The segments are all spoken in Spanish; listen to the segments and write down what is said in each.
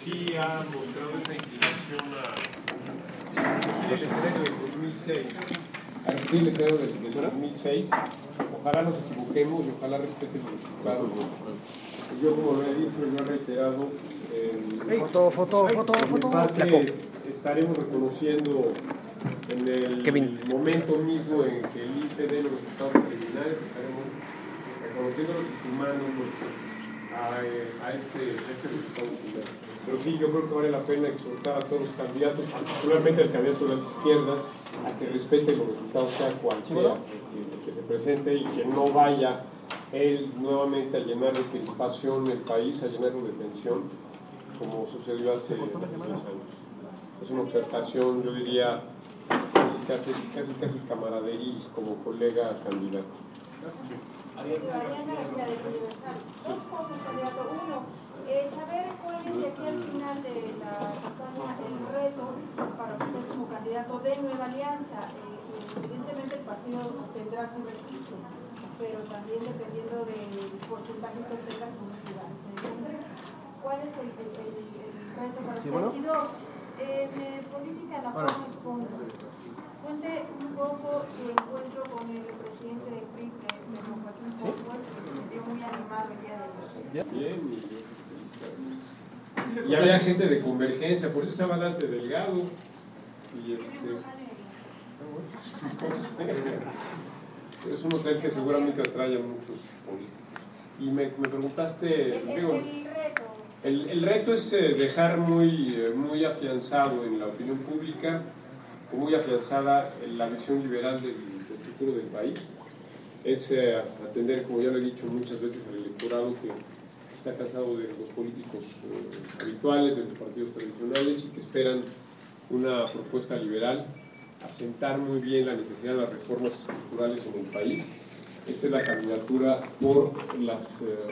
sí ha mostrado esa inclinación a el escenario del 2006. A repetir el escenario del 2006. Ojalá nos equivoquemos y ojalá respeten los resultados. Yo, como lo he dicho, yo he reiterado. Por mi parte, estaremos reconociendo en el momento mismo en que el IFE dé los resultados preliminares, estaremos reconociendo los humanos a este resultado final. Pero sí, yo creo que vale la pena exhortar a todos los candidatos, particularmente al candidato de las izquierdas, a que respete los resultados, sea cual sea que se presente, y que no vaya él nuevamente a llenar de crispación el país, a llenarlo de tensión, como sucedió hace 6 años. Es una observación, yo diría, casi camaradería como colega candidato. Dos cosas, candidato. Uno, saber cuál es de aquí al final de la campaña el reto para usted como candidato de Nueva Alianza. Evidentemente el partido tendrá su registro, pero también dependiendo del porcentaje que obtenga según ciudades en el Congreso. ¿Cuál es el reto para usted? Y dos, política la forma es fondo. Cuente un poco su encuentro con el presidente del PRI, don Joaquín Portugal, que se vio muy animado el día de hoy. Bien, y había gente de Convergencia, por eso estaba Dante Delgado. Y es un hotel que seguramente atrae a muchos políticos. Y me preguntaste... El reto es dejar muy afianzado en la opinión pública, muy afianzada en la visión liberal del futuro del país. Es atender, como ya lo he dicho muchas veces, al electorado que está cansado de los políticos habituales, de los partidos tradicionales, y que esperan una propuesta liberal, asentar muy bien la necesidad de las reformas estructurales en el país. Esta es la candidatura por las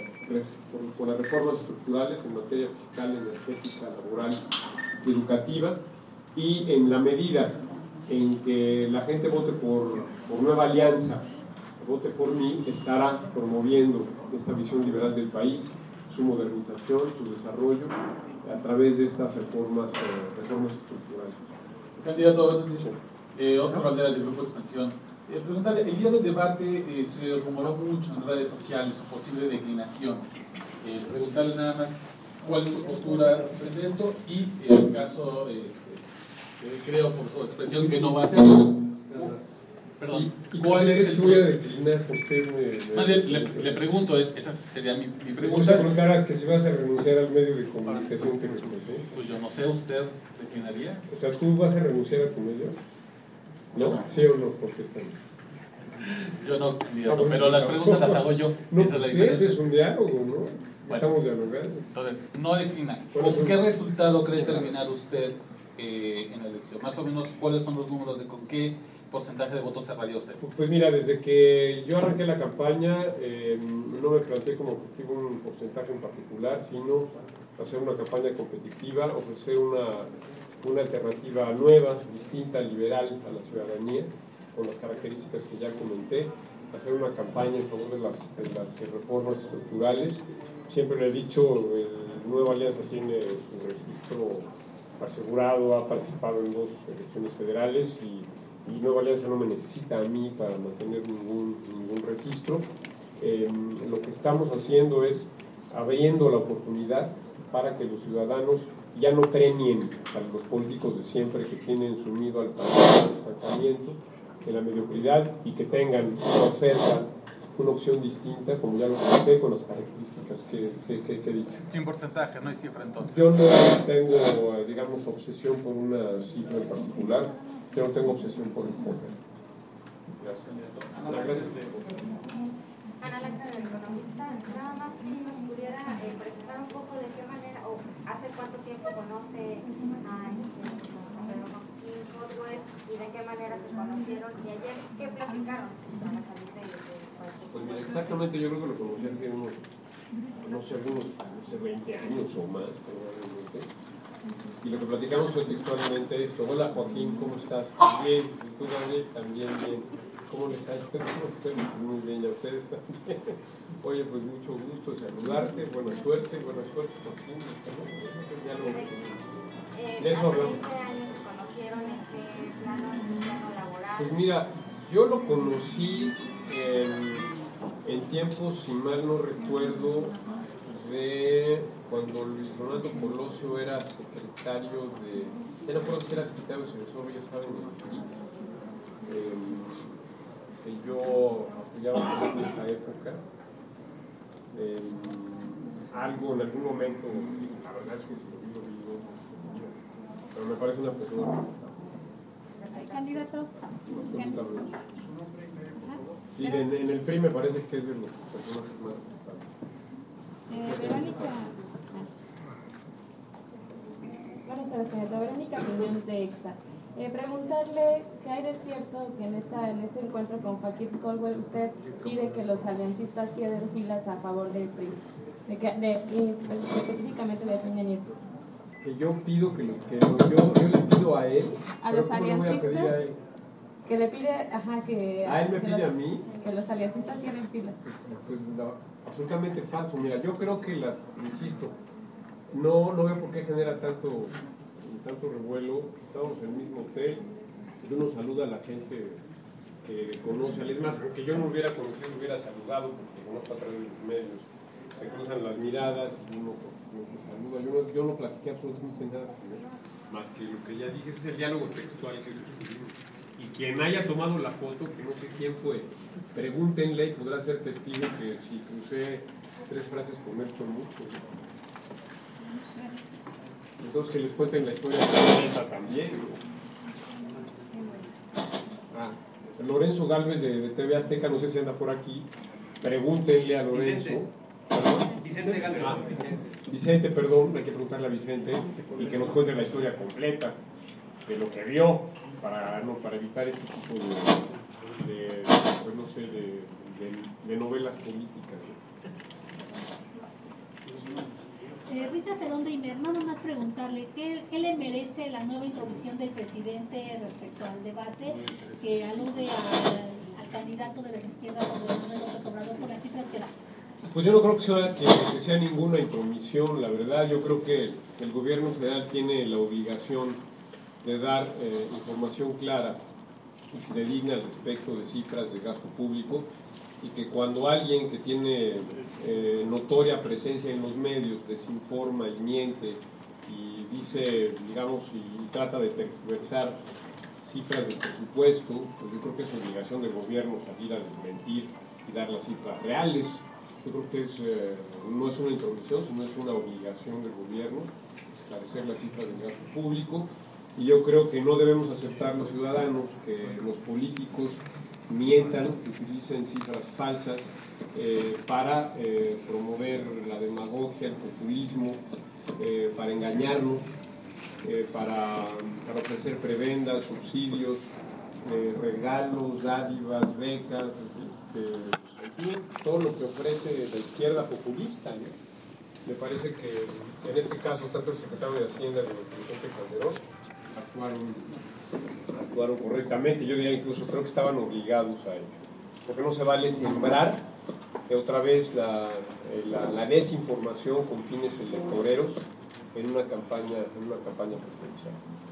reformas estructurales en materia fiscal, energética, laboral y educativa, y en la medida en que la gente vote por Nueva Alianza, vote por mí, estará promoviendo esta visión liberal del país, su modernización, su desarrollo, a través de estas reformas estructurales. Candidato, buenos días. Oscar Valderas, del Grupo Expansión. Preguntarle, el día del debate se rumoró mucho en redes sociales su posible declinación. Preguntarle nada más cuál es su postura frente a esto y en el caso, creo por su expresión que no va a ser. Perdón. ¿Cuál es el tuyo de declinar? Más bien, le pregunto, esa sería mi pregunta. Usted preguntarás que si vas a renunciar al medio de comunicación que nos conoce. Pues yo no sé, ¿usted declinaría? O sea, ¿tú vas a renunciar a tu medio? ¿No? ¿Sí o no? ¿Por qué están? Yo no, candidato, pero las preguntas las hago yo. No, esa es la diferencia. Es un diálogo, ¿no? Bueno, estamos dialogando. Entonces, no declina. ¿Con qué resultado cree terminar usted en la elección? Más o menos, ¿cuáles son los números de con qué porcentaje de votos cerraría usted? Pues mira, desde que yo arranqué la campaña, no me planteé como objetivo un porcentaje en particular, sino hacer una campaña competitiva, ofrecer una alternativa nueva, distinta, liberal a la ciudadanía, con las características que ya comenté, hacer una campaña en favor de las reformas estructurales. Siempre le he dicho, Nueva Alianza tiene su registro asegurado, ha participado en 2 elecciones federales y Nueva Alianza no me necesita a mí para mantener ningún registro. Lo que estamos haciendo es abriendo la oportunidad para que los ciudadanos ya no premien a los políticos de siempre que tienen sumido al país en el estancamiento, en la mediocridad, y que tengan una oferta, una opción distinta, como ya lo comenté, con las características que he dicho. Sin porcentaje, no hay cifra entonces. Yo no tengo, digamos, obsesión por una cifra en particular, yo no tengo obsesión por el poder. Gracias. Ana Laura, del Economista, nada más si nos pudiera precisar un poco de qué manera o hace cuánto tiempo conoce a Pedro Joaquín Portugal y de qué manera se conocieron y ayer qué platicaron a la salida de Pues mira, exactamente, yo creo que lo conocí hace unos 20 años o más probablemente, y lo que platicamos fue textualmente esto: hola Joaquín, ¿cómo estás? Bien. ¿Y tú, Gabriel? También bien. ¿Cómo les ha ido? Muy bien, ¿y a ustedes también? Oye, pues mucho gusto saludarte, buena suerte, Joaquín. Ya lo De eso hace hablamos. 20 años se conocieron, ¿en qué plano laboral? Pues mira, yo lo conocí en tiempos, si mal no recuerdo, de cuando Luis Donaldo Colosio era secretario de... Ya no recuerdo si era secretario de Censor, ya estaba en el PRI. Que yo apoyaba en esa época. Algo en algún momento, la verdad es que si lo vi, pero me parece una persona. Candidato. Sí, en el PRI me parece que es de los personajes más importantes. Verónica. Buenas tardes, señorita. Verónica Piñón de EXA. Preguntarle qué hay de cierto que en este encuentro con Joaquín Colwell usted pide que los aliancistas cierren filas a favor del PRI, específicamente de Peña Nieto. Que yo pido yo le pido a él, a los aliancistas, voy a pedir a él? Que le pide, que a él me pide a mí, que los aliancistas cierren filas. Pues no, absolutamente falso. Mira, yo creo que insisto, no veo por qué genera tanto revuelo. Estamos en el mismo hotel, uno saluda a la gente que conoce, es más, aunque yo no hubiera conocido, lo hubiera saludado, porque conozco a través de los medios, se cruzan las miradas, uno se saluda, yo no platiqué absolutamente nada, más que lo que ya dije, ese es el diálogo textual que tuvimos. Y quien haya tomado la foto, que no sé quién fue, pregúntenle y podrá ser testigo que si crucé 3 frases con él por mucho. Entonces que les cuenten la historia de esa también. Lorenzo Gálvez de TV Azteca, no sé si anda por aquí, pregúntenle a Lorenzo. Vicente Gálvez. Vicente, perdón, hay que preguntarle a Vicente y que nos cuente la historia completa de lo que vio para evitar este tipo de novelas políticas. Rita Cerón de Imer, nada más preguntarle ¿qué le merece la nueva intromisión del presidente respecto al debate que alude al candidato de las izquierdas, Manuel López Obrador, por las cifras que da? Pues yo no creo que sea ninguna intromisión, la verdad. Yo creo que el gobierno federal tiene la obligación de dar información clara y fidedigna al respecto de cifras de gasto público, y que cuando alguien que tiene notoria presencia en los medios desinforma y miente y dice, digamos, y trata de tergiversar cifras de presupuesto, pues yo creo que es obligación del gobierno salir a desmentir y dar las cifras reales. Yo creo que no es una intromisión, sino es una obligación del gobierno esclarecer las cifras del gasto público, y yo creo que no debemos aceptar los ciudadanos que los políticos mientan, que utilicen cifras falsas para promover la demagogia, el populismo, para engañarnos, para ofrecer prebendas, subsidios, regalos, dádivas, becas, en fin, todo lo que ofrece la izquierda populista, ¿no? Me parece que en este caso tanto el secretario de Hacienda como el presidente Calderón actuaron correctamente. Yo diría incluso, creo que estaban obligados a ello, porque no se vale sembrar otra vez la desinformación con fines electoreros en una campaña presidencial.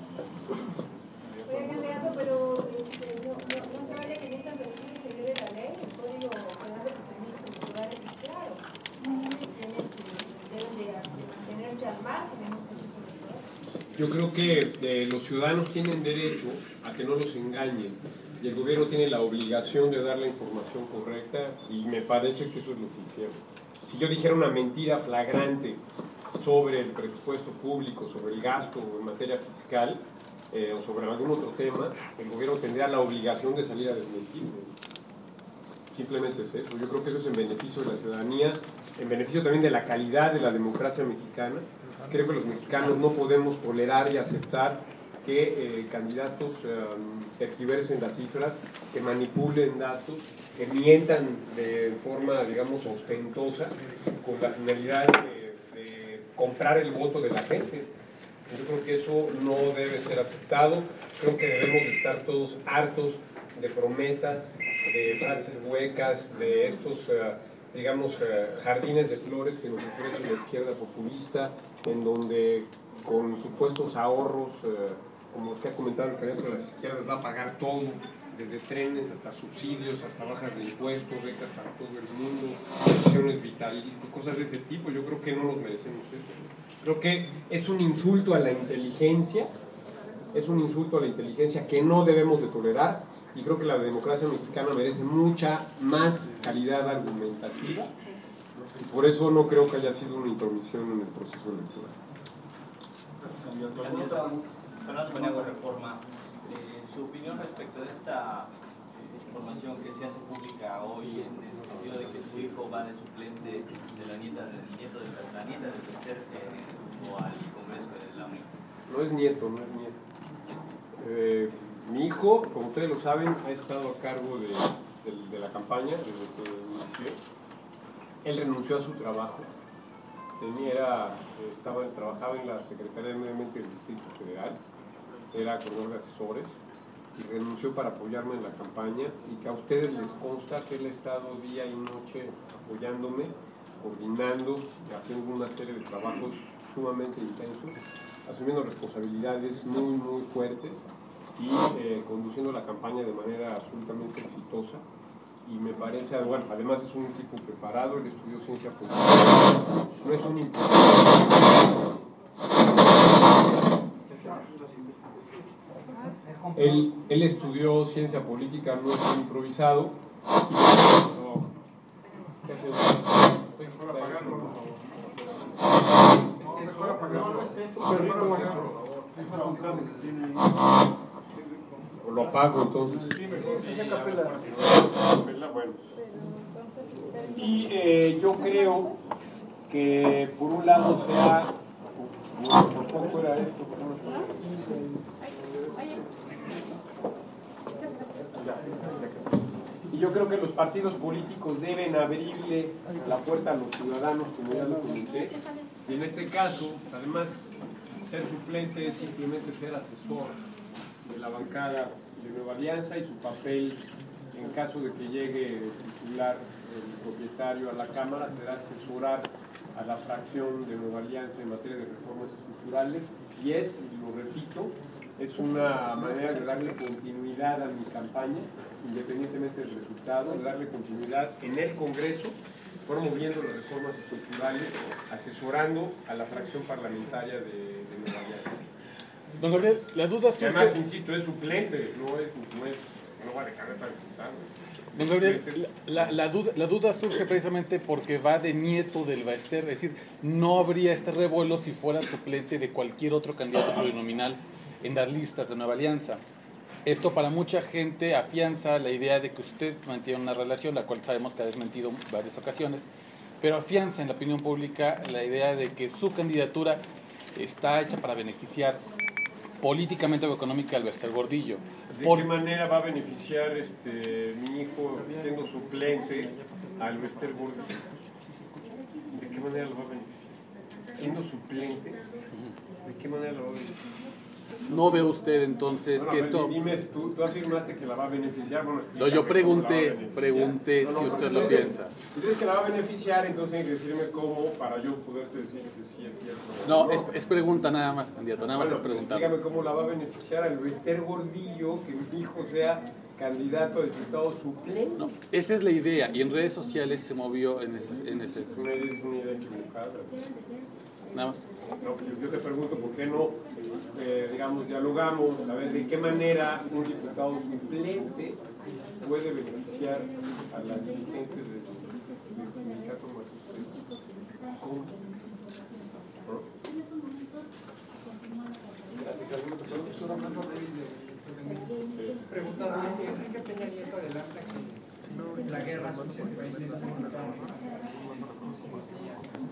Oye, candidato, pero no se vale que mientan, pero sí se viole la ley, el Código Penal de Procedimientos Electorales es claro. Quienes deben de mantenerse al margen en un proceso electoral. Yo creo que los ciudadanos tienen derecho a que no los engañen, y el gobierno tiene la obligación de dar la información correcta, y me parece que eso es lo que hicieron. Si yo dijera una mentira flagrante sobre el presupuesto público, sobre el gasto en materia fiscal, o sobre algún otro tema, el gobierno tendría la obligación de salir a desmentirlo. Simplemente es eso. Yo creo que eso es en beneficio de la ciudadanía, en beneficio también de la calidad de la democracia mexicana. Creo que los mexicanos no podemos tolerar y aceptar que candidatos tergiversen las cifras, que manipulen datos, que mientan de forma, digamos, ostentosa, con la finalidad de comprar el voto de la gente. Yo creo que eso no debe ser aceptado. Creo que debemos de estar todos hartos de promesas, de frases huecas, de estos, digamos, jardines de flores que nos ofrece la izquierda populista, en donde con supuestos ahorros, como que ha comentado el candidato de las izquierdas, va a pagar todo, desde trenes hasta subsidios, hasta bajas de impuestos, becas para todo el mundo, pensiones vitalicias, cosas de ese tipo. Yo creo que no nos merecemos eso. Creo que es un insulto a la inteligencia, que no debemos de tolerar, y creo que la democracia mexicana merece mucha más calidad argumentativa, y por eso no creo que haya sido una intromisión en el proceso electoral. Fernando Maniago, Reforma. Su opinión respecto de esta información que se hace pública hoy, en el sentido de que su hijo va de suplente de la nieta del Bester o al Congreso de la Unión. No es nieto. Mi hijo, como ustedes lo saben, ha estado a cargo de la campaña desde que inició. Él renunció a su trabajo. Trabajaba en la Secretaría de Medio Ambiente del Distrito Federal, era coordinador de asesores, y renunció para apoyarme en la campaña, y que a ustedes les consta que él ha estado día y noche apoyándome, coordinando y haciendo una serie de trabajos sumamente intensos, asumiendo responsabilidades muy, muy fuertes y conduciendo la campaña de manera absolutamente exitosa. Y me parece, bueno, además es un tipo preparado, él estudió ciencia política, no es un improvisado. Él estudió ciencia política, no es un improvisado. Lo apago entonces. Y yo creo que por un lado por poco era esto, y yo creo que los partidos políticos deben abrirle la puerta a los ciudadanos, como ya lo comenté, y en este caso, además, ser suplente es simplemente ser asesor de la bancada de Nueva Alianza, y su papel, en caso de que llegue el titular, el propietario, a la Cámara, será asesorar a la fracción de Nueva Alianza en materia de reformas estructurales, y lo repito, es una manera de darle continuidad a mi campaña, independientemente del resultado, de darle continuidad en el Congreso, promoviendo las reformas estructurales, asesorando a la fracción parlamentaria de Nueva Alianza. Don Gabriel, la duda surge... Además, insisto, es suplente, no va de cabeza al diputado. Don Gabriel, la duda surge precisamente porque va de nieto del Bester, es decir, no habría este revuelo si fuera suplente de cualquier otro candidato plurinominal en las listas de Nueva Alianza. Esto para mucha gente afianza la idea de que usted mantiene una relación, la cual sabemos que ha desmentido en varias ocasiones, pero afianza en la opinión pública la idea de que su candidatura está hecha para beneficiar políticamente o económica al Bester Gordillo. ¿De qué manera va a beneficiar mi hijo siendo suplente al Bester Gordillo? ¿De qué manera lo va a beneficiar? Siendo suplente, ¿de qué manera lo va a beneficiar? ¿No ve usted entonces que esto...? Dime, tú afirmaste que la va a beneficiar. Bueno, no, yo pregunté si usted lo piensa. Si dices que la va a beneficiar, entonces hay que decirme cómo para yo poderte decir si sí es cierto. No, es pregunta nada más, candidato, nada más es preguntar. Dígame cómo la va a beneficiar al Bester Gordillo que mi hijo sea candidato a diputado suplente. No, esa es la idea, y en redes sociales se movió en ese... Es una idea equivocada. Nada más. No, yo te pregunto por qué no, dialogamos a ver de qué manera un diputado suplente puede beneficiar a la dirigente del sindicato magistrado. ¿Cómo? Gracias. ¿Alguna otra pregunta? Pregunta, Enrique Peña Nieto adelanta que la guerra sucia se va a intensificar.